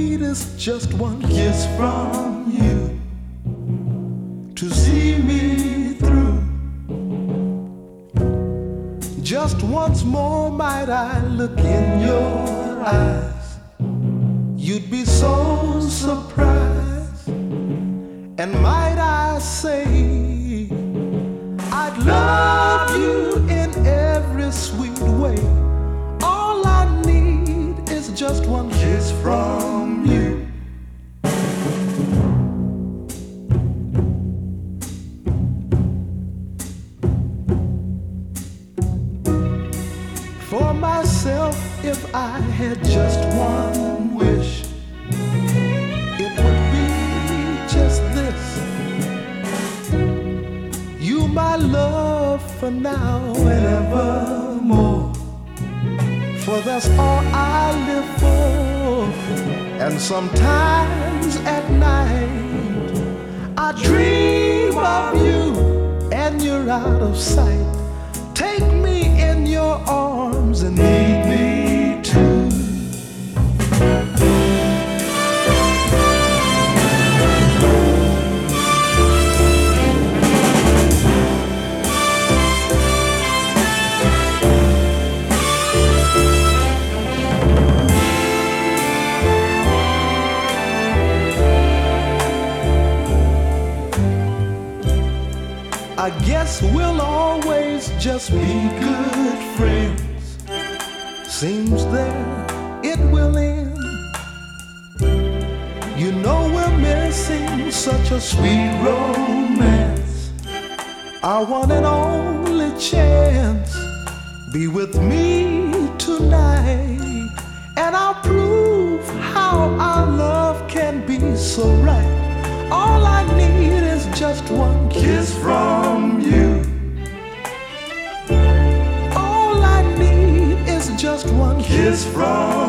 need is just one kiss from you to see me through. Just once more might I look in your eyes. You'd be so surprised. And might I say, I'd love you in every sweet way. All I need is just one kiss from you. For myself, if I had just one wish, it would be just this: you, my love, for now and evermore. For that's all I live for. And sometimes at night I dream of you and you're out of sight. Take me in your arms and lead me to I guess we'll always just be good friends. Seems there it will end. You know we're missing such a sweet romance. Our one and only chance. Be with me tonight, and I'll prove how our love can be so right. All I need is just one kiss from you. All I need is just one kiss from you.